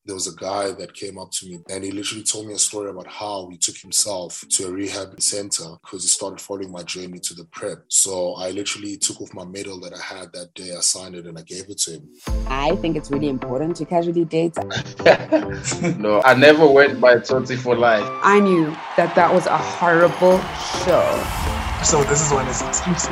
there was a guy that came up to me and he literally told me a story about how he took himself to a rehab center because he started following my journey to the prep. So I literally took off my medal that I had that day, I signed it and I gave it to him. I think it's really important to casually date. No, I never went by Toti for life. I knew that was a horrible show. So this is when it's exclusive.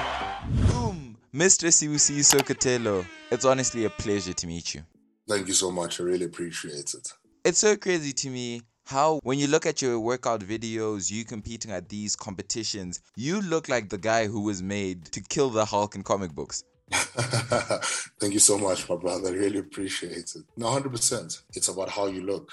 Boom! Mr. Sibusiso Sokotelo, it's honestly a pleasure to meet you. Thank you so much. I really appreciate it. It's so crazy to me how when you look at your workout videos, you competing at these competitions, you look like the guy who was made to kill the Hulk in comic books. Thank you so much, my brother. I really appreciate it. No, 100%. It's about how you look.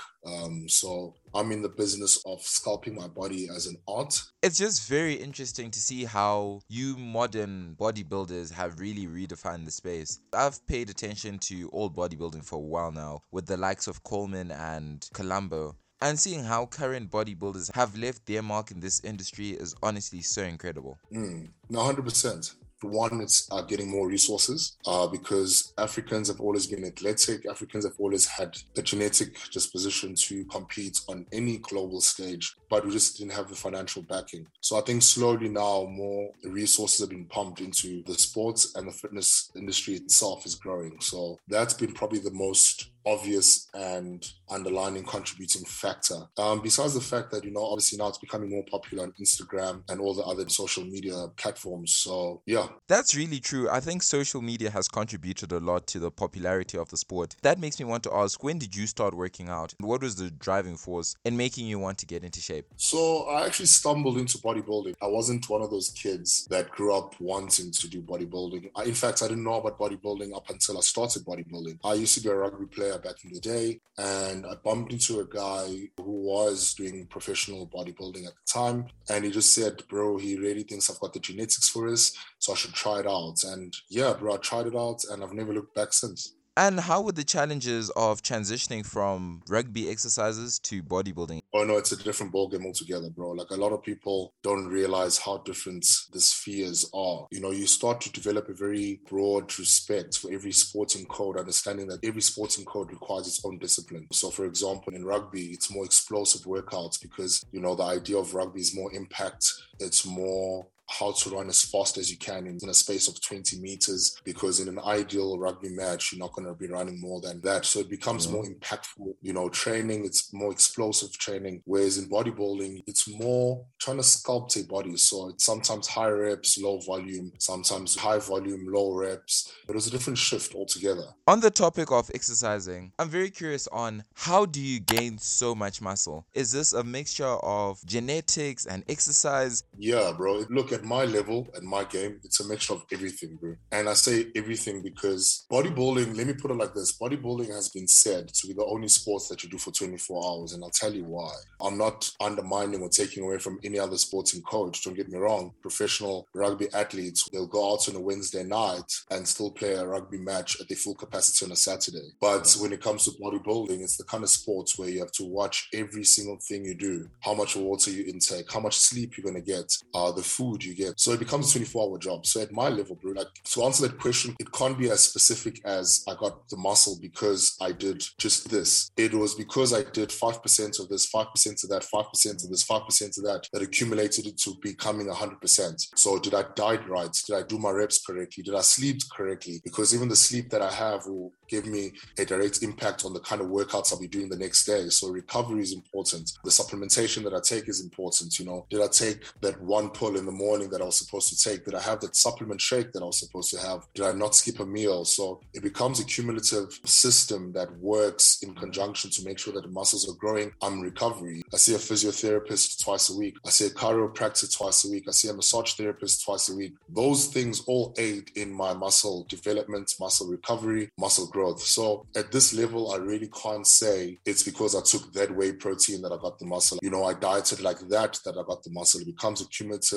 So I'm in the business of sculpting my body as an art. It's just very interesting to see how you modern bodybuilders have really redefined the space. I've paid attention to old bodybuilding for a while now with the likes of Coleman and Columbo. And seeing how current bodybuilders have left their mark in this industry is honestly so incredible. No, 100%. One, it's getting more resources because Africans have always been athletic. Africans have always had the genetic disposition to compete on any global stage, but we just didn't have the financial backing. So I think slowly now more resources are being pumped into the sports and the fitness industry itself is growing. So that's been probably the most obvious and underlining contributing factor. Besides the fact that, obviously now it's becoming more popular on Instagram and all the other social media platforms. So, yeah. That's really true. I think social media has contributed a lot to the popularity of the sport. That makes me want to ask, when did you start working out? What was the driving force in making you want to get into shape? So I actually stumbled into bodybuilding. I wasn't one of those kids that grew up wanting to do bodybuilding. In fact, I didn't know about bodybuilding up until I started bodybuilding. I used to be a rugby player back in the day, and I bumped into a guy who was doing professional bodybuilding at the time, and he just said, bro, he really thinks I've got the genetics for this, so I should try it out. And yeah, bro, I tried it out and I've never looked back since. And how were the challenges of transitioning from rugby exercises to bodybuilding? Oh no, it's a different ballgame altogether, bro. Like, a lot of people don't realize how different the spheres are. You start to develop a very broad respect for every sporting code, understanding that every sporting code requires its own discipline. So for example, in rugby, it's more explosive workouts because, the idea of rugby is more impact. It's more how to run as fast as you can in a space of 20 meters, because in an ideal rugby match, you're not going to be running more than that. So it becomes more impactful, training, it's more explosive training. Whereas in bodybuilding, it's more trying to sculpt a body. So it's sometimes high reps, low volume, sometimes high volume, low reps. But it was a different shift altogether. On the topic of exercising, I'm very curious on how do you gain so much muscle? Is this a mixture of genetics and exercise? Yeah, bro. Look, at my level, at my game, it's a mixture of everything, bro. And I say everything because bodybuilding, let me put it like this, bodybuilding has been said to be the only sports that you do for 24 hours, and I'll tell you why. I'm not undermining or taking away from any other sporting coach, don't get me wrong. Professional rugby athletes, they'll go out on a Wednesday night and still play a rugby match at their full capacity on a Saturday. But when it comes to bodybuilding, it's the kind of sports where you have to watch every single thing you do, how much water you intake, how much sleep you're going to get, the food you get. So it becomes a 24-hour job. So at my level, bro, like, to answer that question, it can't be as specific as I got the muscle because I did just this. It was because I did 5% of this, 5% of that, 5% of this, 5% of that accumulated it to becoming 100%. So did I diet right? Did I do my reps correctly? Did I sleep correctly? Because even the sleep that I have will give me a direct impact on the kind of workouts I'll be doing the next day. So recovery is important. The supplementation that I take is important. Did I take that one pull in the morning that I was supposed to take? Did I have that supplement shake that I was supposed to have? Did I not skip a meal? So it becomes a cumulative system that works in conjunction to make sure that the muscles are growing. I'm in recovery. I see a physiotherapist twice a week. I see a chiropractor twice a week. I see a massage therapist twice a week. Those things all aid in my muscle development, muscle recovery, muscle growth. So at this level, I really can't say it's because I took that whey protein that I got the muscle. I dieted like that I got the muscle. It becomes a cumulative effort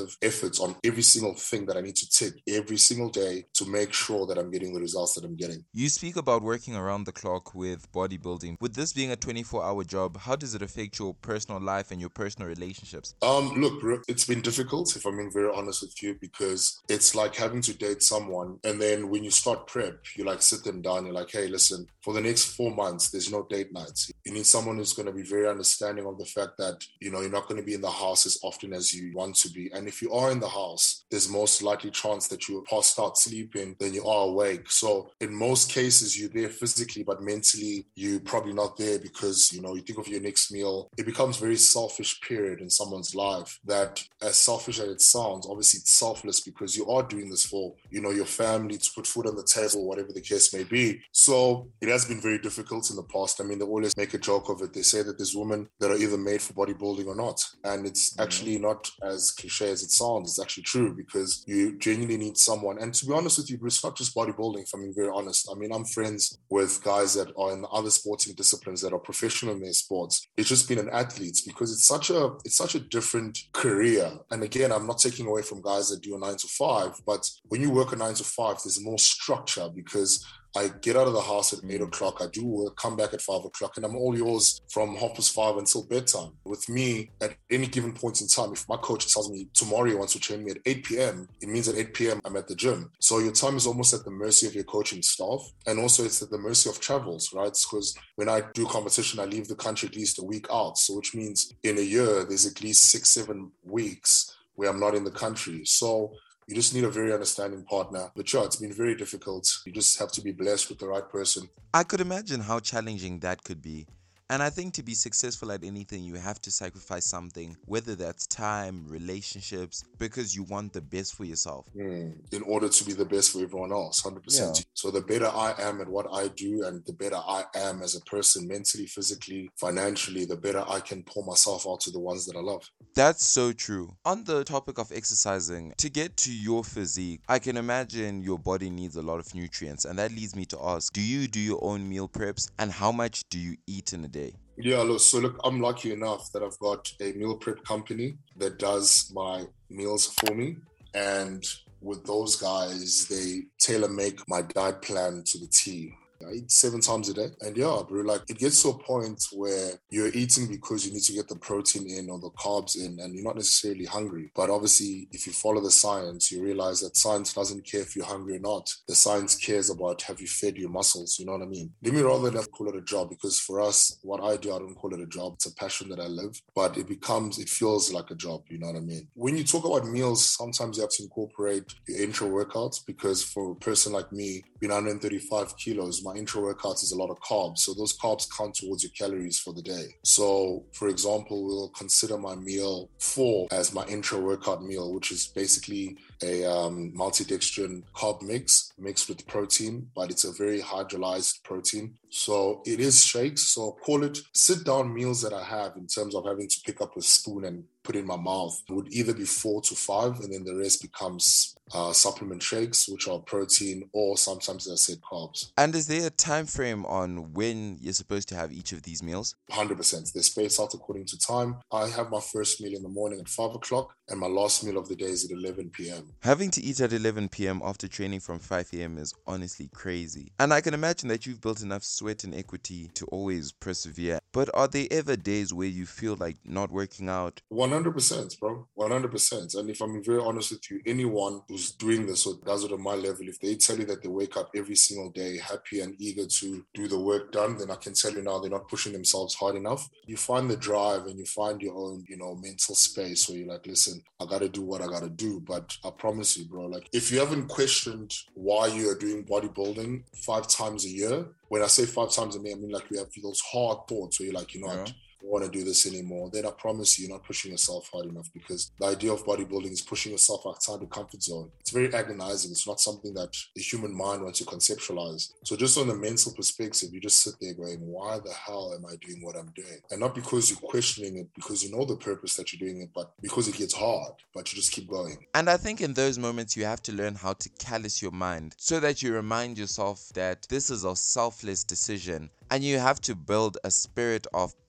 efforts on every single thing that I need to tick every single day to make sure that I'm getting the results that I'm getting. You speak about working around the clock with bodybuilding. With this being a 24-hour job, how does it affect your personal life and your personal relationships? Look, bro, it's been difficult, if I'm being very honest with you, because it's like having to date someone, and then when you start prep, you like sit them down, you're like, hey, listen, for the next 4 months, there's no date nights. You need someone who's going to be very understanding of the fact that, you know, you're not going to be in the house as often as you want to be. And if you are in the house, there's most likely chance that you are passed sleeping than you are awake. So in most cases, you're there physically, but mentally, you're probably not there because, you know, you think of your next meal. It becomes very selfish period in someone's life that, as selfish as it sounds, obviously it's selfless because you are doing this for, you know, your family, to put food on the table, whatever the case may be. So it has been very difficult in the past. I mean, they always make a joke of it. They say that there's women that are either made for bodybuilding or not. And it's actually not as cliche as it sounds. It's actually true because you genuinely need someone. And to be honest with you, Bruce, it's not just bodybuilding, if I'm being very honest. I mean, I'm friends with guys that are in other sporting disciplines that are professional in their sports. It's just being an athlete because it's such a different career. And again, I'm not taking away from guys that do a 9 to 5, but when you work a 9 to 5, there's more structure because I get out of the house at 8 o'clock, I do work, come back at 5 o'clock, and I'm all yours from 5:30 until bedtime. With me, at any given point in time, if my coach tells me tomorrow he wants to train me at 8 p.m., it means at 8 p.m. I'm at the gym. So your time is almost at the mercy of your coaching staff, and also it's at the mercy of travels, right? Because when I do competition, I leave the country at least a week out. So which means in a year, there's at least 6-7 weeks where I'm not in the country. So you just need a very understanding partner. But sure, it's been very difficult. You just have to be blessed with the right person. I could imagine how challenging that could be. And I think to be successful at anything, you have to sacrifice something, whether that's time, relationships, because you want the best for yourself. In order to be the best for everyone else, 100%. Yeah. So the better I am at what I do and the better I am as a person, mentally, physically, financially, the better I can pour myself out to the ones that I love. That's so true. On the topic of exercising, to get to your physique, I can imagine your body needs a lot of nutrients. And that leads me to ask, do you do your own meal preps? And how much do you eat in a day? Yeah, look, I'm lucky enough that I've got a meal prep company that does my meals for me. And with those guys, they tailor make my diet plan to the T. I eat 7 times a day. And yeah, bro, like it gets to a point where you're eating because you need to get the protein in or the carbs in and you're not necessarily hungry. But obviously, if you follow the science, you realize that science doesn't care if you're hungry or not. The science cares about have you fed your muscles, you know what I mean? Let me rather than call it a job because for us, what I do, I don't call it a job. It's a passion that I live, but it feels like a job, you know what I mean? When you talk about meals, sometimes you have to incorporate your intro workouts because for a person like me, being 135 kilos, my intro workouts is a lot of carbs. So those carbs count towards your calories for the day. So for example, we'll consider my meal 4 as my intro workout meal, which is basically a maltodextrin carb mixed with protein, but it's a very hydrolyzed protein. So it is shakes. So call it sit down meals that I have in terms of having to pick up a spoon and put in my mouth. It would either be 4 to 5 and then the rest becomes supplement shakes, which are protein or sometimes, as I said, carbs. And is there a time frame on when you're supposed to have each of these meals? 100%. They're spaced out according to time. I have my first meal in the morning at 5 o'clock and my last meal of the day is at 11 p.m. Having to eat at 11 p.m. after training from 5 a.m. is honestly crazy. And I can imagine that you've built enough sweat and equity to always persevere. But are there ever days where you feel like not working out? 100%, bro. 100%. And if I'm very honest with you, anyone who's doing this or does it on my level, if they tell you that they wake up every single day happy and eager to do the work done, then I can tell you now they're not pushing themselves hard enough. You find the drive and you find your own, mental space where you're like, listen, I got to do what I got to do. But I promise you, bro, like if you haven't questioned why you are doing bodybuilding 5 times a year, when I say 5 times a year, I mean like we have those hard thoughts where you're like, I don't want to do this anymore, then I promise you're not pushing yourself hard enough because the idea of bodybuilding is pushing yourself outside the comfort zone. It's very agonizing. It's not something that the human mind wants to conceptualize. So just on the mental perspective, you just sit there going, why the hell am I doing what I'm doing? And not because you're questioning it, because you know the purpose that you're doing it, but because it gets hard, but you just keep going. And I think in those moments, you have to learn how to callous your mind so that you remind yourself that this is a selfless decision and you have to build a spirit of perseverance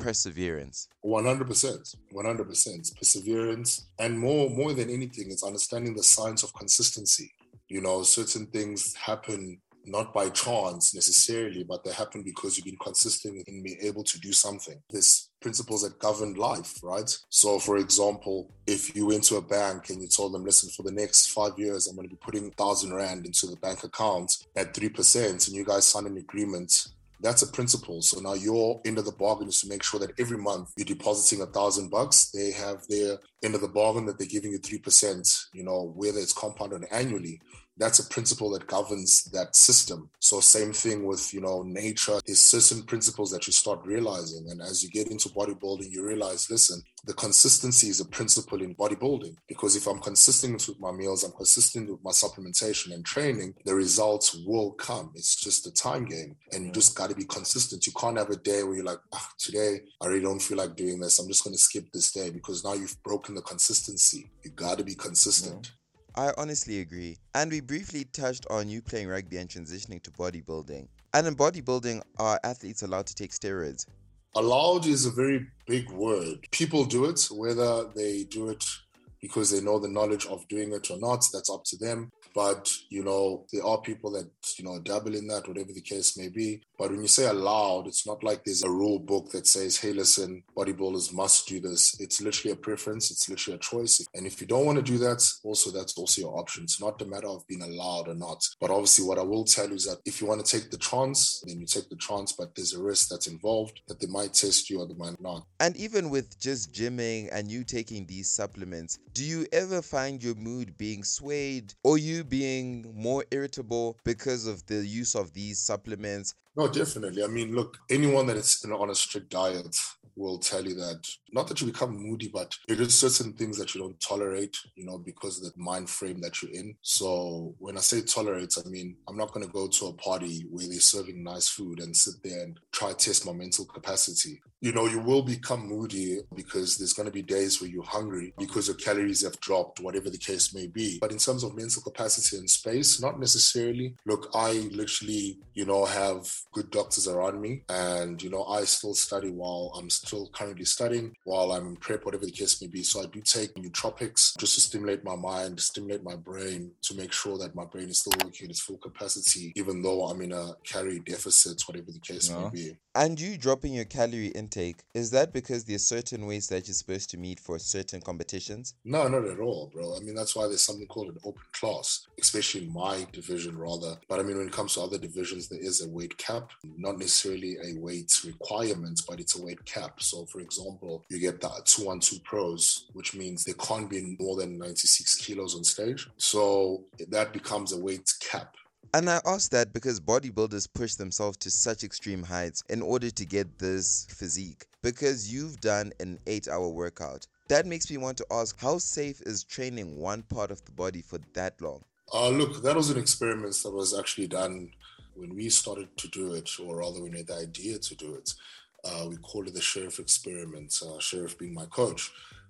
perseverance. 100%, 100%. Perseverance. And more than anything, it's understanding the science of consistency. You know, certain things happen not by chance necessarily, but they happen because you've been consistent in being able to do something. There's principles that govern life, right? So for example, if you went to a bank and you told them, listen, for the next 5 years, I'm going to be putting 1,000 Rand into the bank account at 3%, and you guys sign an agreement, that's a principle. So now your end of the bargain is to make sure that every month you're depositing $1,000. They have their end of the bargain that they're giving you 3%, you know, whether it's compounded annually. That's a principle that governs that system. So same thing with, you know, nature. There's certain principles that you start realizing. And as you get into bodybuilding, you realize, listen, the consistency is a principle in bodybuilding. Because if I'm consistent with my meals, I'm consistent with my supplementation and training, the results will come. It's just a time game. And you just got to be consistent. You can't have a day where you're like, today, I really don't feel like doing this. I'm just going to skip this day, because now you've broken the consistency. You got to be consistent. I honestly agree. And we briefly touched on you playing rugby and transitioning to bodybuilding. And in bodybuilding, are athletes allowed to take steroids? Allowed is a very big word. People do it, whether they do it because they know the knowledge of doing it or not, that's up to them. But, you know, there are people that, you know, dabble in that, whatever the case may be. But when you say allowed, it's not like there's a rule book that says, hey, listen, bodybuilders must do this. It's literally a preference. It's literally a choice. And if you don't want to do that, that's also your option. It's not a matter of being allowed or not. But obviously what I will tell you is that if you want to take the chance, then you take the chance, but there's a risk that's involved, that they might test you or they might not. And even with just gymming and you taking these supplements, do you ever find your mood being swayed or you being more irritable because of the use of these supplements? No, definitely. I mean, look, anyone that is on a strict diet will tell you that, not that you become moody, but there are certain things that you don't tolerate, you know, because of the mind frame that you're in. So when I say tolerate, I mean, I'm not going to go to a party where they're serving nice food and sit there and try to test my mental capacity. You know, you will become moody because there's going to be days where you're hungry because your calories have dropped, whatever the case may be. But in terms of mental capacity and space, not necessarily. Look, I literally, you know, have good doctors around me, and, you know, I still study while I'm still currently studying, while I'm in prep, whatever the case may be. So I do take nootropics just to stimulate my mind, stimulate my brain, to make sure that my brain is still working at its full capacity, even though I'm in a calorie deficit, whatever the case may be. And you dropping your calorie intake, is that because there's certain weights that you're supposed to meet for certain competitions? No, not at all, bro. I mean, that's why there's something called an open class, especially in my division, rather. But I mean, when it comes to other divisions, there is a weight cap, not necessarily a weight requirement, but it's a weight cap. So, for example, you get the 212 pros, which means they can't be more than 96 kilos on stage. So that becomes a weight cap. And I ask that because bodybuilders push themselves to such extreme heights in order to get this physique. Because you've done an 8-hour workout. That makes me want to ask, how safe is training one part of the body for that long? Look, that was an experiment that was actually done when we started to do it, or rather we had the idea to do it. We called it the Sheriff experiment, Sheriff being my coach.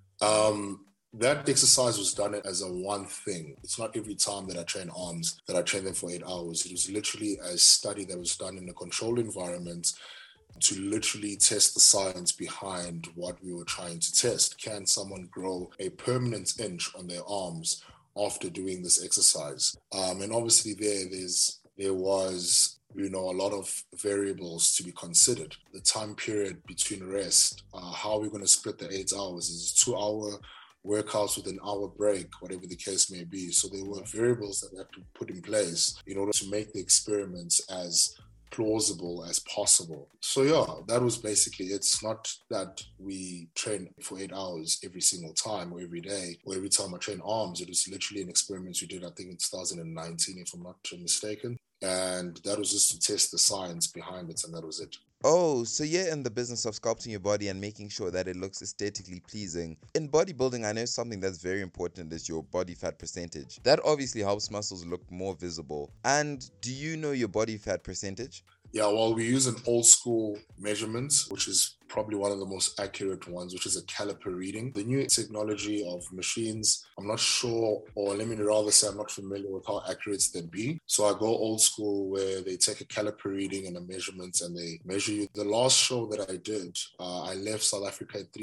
That exercise was done as a one thing. It's not every time that I train arms that I train them for 8 hours. It was literally a study that was done in a controlled environment to literally test the science behind what we were trying to test. Can someone grow a permanent inch on their arms after doing this exercise? And obviously there was, you know, a lot of variables to be considered. The time period between rest, how are we going to split the 8 hours? Is it 2 hour workouts with an hour break, whatever the case may be? So there were variables that we had to put in place in order to make the experiments as plausible as possible. So yeah, that was basically, it's not that we train for 8 hours every single time or every day or every time I train arms. It was literally an experiment we did, I think in 2019, if I'm not mistaken. And that was just to test the science behind it, and that was it. Oh, so you're in the business of sculpting your body and making sure that it looks aesthetically pleasing. In bodybuilding, I know something that's very important is your body fat percentage. That obviously helps muscles look more visible. And do you know your body fat percentage? Yeah, well, we use an old school measurement, which is probably one of the most accurate ones, which is a caliper reading. The new technology of machines, I'm not sure, or let me rather say I'm not familiar with how accurate they'd be. So I go old school where they take a caliper reading and a measurement and they measure you. The last show that I did, I left South Africa at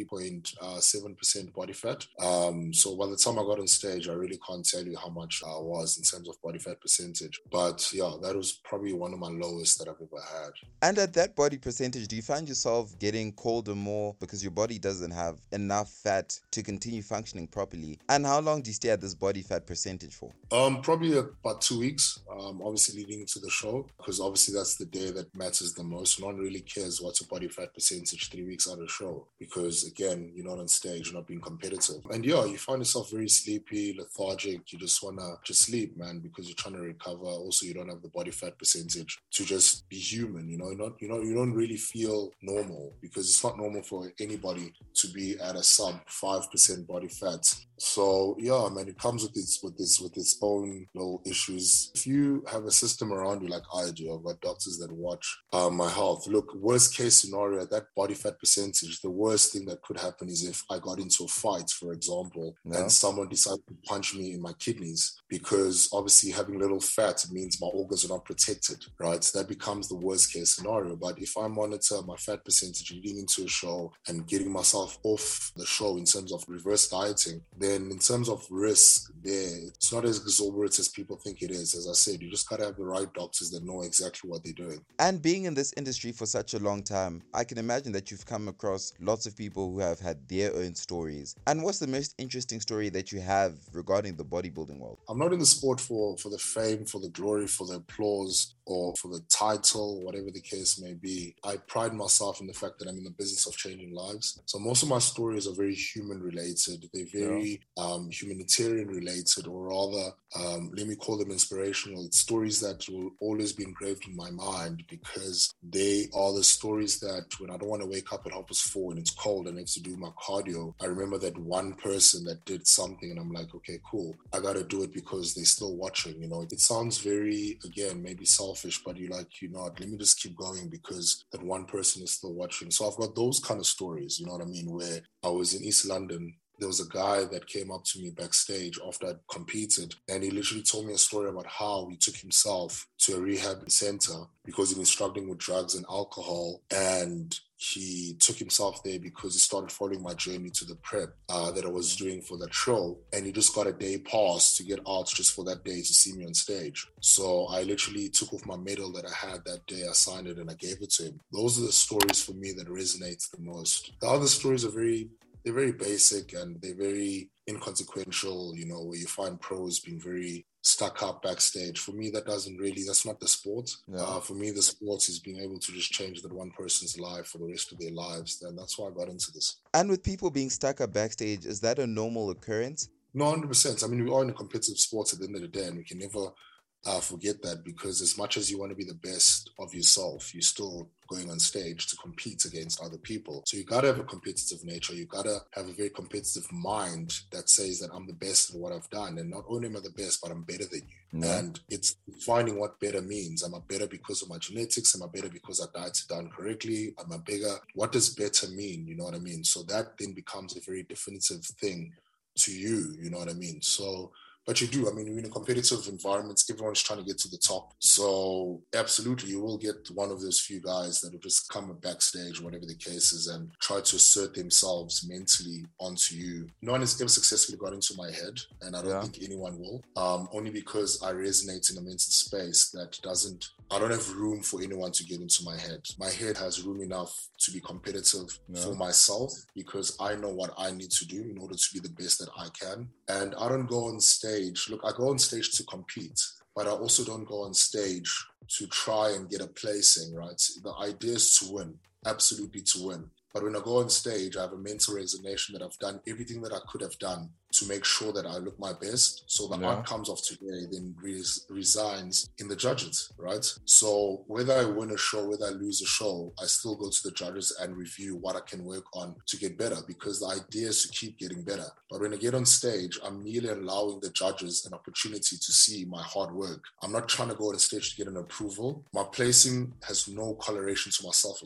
3.7% body fat. So by the time I got on stage, I really can't tell you how much I was in terms of body fat percentage. But yeah, that was probably one of my lowest that I've ever had. And at that body percentage, do you find yourself getting colder more because your body doesn't have enough fat to continue functioning properly? And how long do you stay at this body fat percentage for? Probably about 2 weeks, obviously leading into the show, because obviously that's the day that matters the most. No one really cares what's your body fat percentage 3 weeks out of the show, because again, you're not on stage, you're not being competitive. And yeah, you find yourself very sleepy, lethargic. You just want to just sleep, man, because you're trying to recover. Also, you don't have the body fat percentage to just be human, you don't really feel normal, because it's not normal for anybody to be at a sub 5% body fat. So yeah, man, it comes with its own little issues. If you have a system around you like I do, I've got doctors that watch my health. Look, worst case scenario, at that body fat percentage, the worst thing that could happen is if I got into a fight, for example, and someone decided to punch me in my kidneys, because obviously having little fat means my organs are not protected, right? So that becomes the worst case scenario. But if I monitor my fat percentage leading into a show and getting myself off the show in terms of reverse dieting, then in terms of risk there, it's not as exorbitant as people think it is. As I said, you just gotta have the right doctors that know exactly what they're doing. And being in this industry for such a long time, I can imagine that you've come across lots of people who have had their own stories. And what's the most interesting story that you have regarding the bodybuilding world? I'm not in the sport for the fame, for the glory, for the applause, or for the title, whatever the case may be. I pride myself in the fact that I'm in the business of changing lives. So most of my stories are very human related. They're very humanitarian related, or rather, let me call them inspirational. It's stories that will always be engraved in my mind, because they are the stories that when I don't want to wake up at 4:30 and it's cold and I have to do my cardio, I remember that one person that did something and I'm like, okay, cool. I got to do it because they're still watching. It sounds very, again, maybe selfish, but let me just keep going because that one person is still watching. So I've got those kind of stories, you know what I mean, where I was in East London. There was a guy that came up to me backstage after I'd competed, and he literally told me a story about how he took himself to a rehab center because he was struggling with drugs and alcohol, and he took himself there because he started following my journey to the prep that I was doing for that show, and he just got a day pass to get out just for that day to see me on stage. So I literally took off my medal that I had that day, I signed it, and I gave it to him. Those are the stories for me that resonate the most. The other stories are they're very basic and they're very inconsequential, where you find pros being very stuck up backstage. For me, that's not the sport. No. For me, the sport is being able to just change that one person's life for the rest of their lives. And that's why I got into this. And with people being stuck up backstage, is that a normal occurrence? No, 100%. I mean, we are in a competitive sport at the end of the day, and we can never forget that, because as much as you want to be the best of yourself, you're still going on stage to compete against other people. So you got to have a competitive nature. You got to have a very competitive mind that says that I'm the best at what I've done. And not only am I the best, but I'm better than you. Yeah. And it's finding what better means. Am I better because of my genetics? Am I better because I dieted down correctly? Am I bigger? What does better mean? You know what I mean? So that then becomes a very definitive thing to you. You know what I mean? So, but you do. I mean, in a competitive environment, everyone's trying to get to the top. So absolutely, you will get one of those few guys that will just come backstage, whatever the case is, and try to assert themselves mentally onto you. No one has ever successfully got into my head, and I don't think anyone will. Only because I resonate in a mental space that I don't have room for anyone to get into my head. My head has room enough to be competitive for myself, because I know what I need to do in order to be the best that I can. And I don't go on stage. Look, I go on stage to compete, but I also don't go on stage to try and get a placing, right? The idea is to win, absolutely to win. But when I go on stage, I have a mental resignation that I've done everything that I could have done to make sure that I look my best. So the outcomes of today then resigns in the judges, right? So whether I win a show, whether I lose a show, I still go to the judges and review what I can work on to get better, because the idea is to keep getting better. But when I get on stage, I'm merely allowing the judges an opportunity to see my hard work. I'm not trying to go on stage to get an approval. My placing has no correlation to my self-esteem.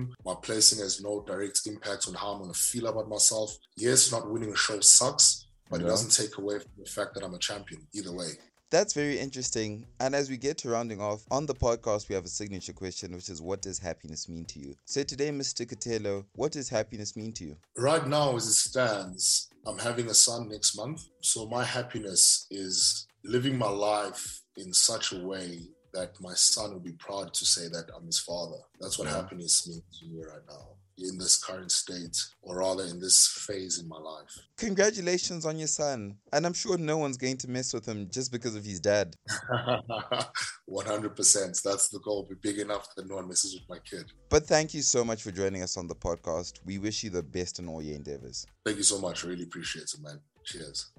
win. My placing has no direct impact on how I'm going to feel about myself. Yes, not winning a show sucks, but it doesn't take away from the fact that I'm a champion either way. That's very interesting. And as we get to rounding off, on the podcast, we have a signature question, which is, what does happiness mean to you? So today, Mr. Katelo, what does happiness mean to you? Right now, as it stands, I'm having a son next month. So my happiness is living my life in such a way that my son will be proud to say that I'm his father. That's what happiness means to me right now, in this current state, or rather in this phase in my life. Congratulations on your son. And I'm sure no one's going to mess with him just because of his dad. 100%. That's the goal. Be big enough that no one messes with my kid. But thank you so much for joining us on the podcast. We wish you the best in all your endeavors. Thank you so much. Really appreciate it, man. Cheers.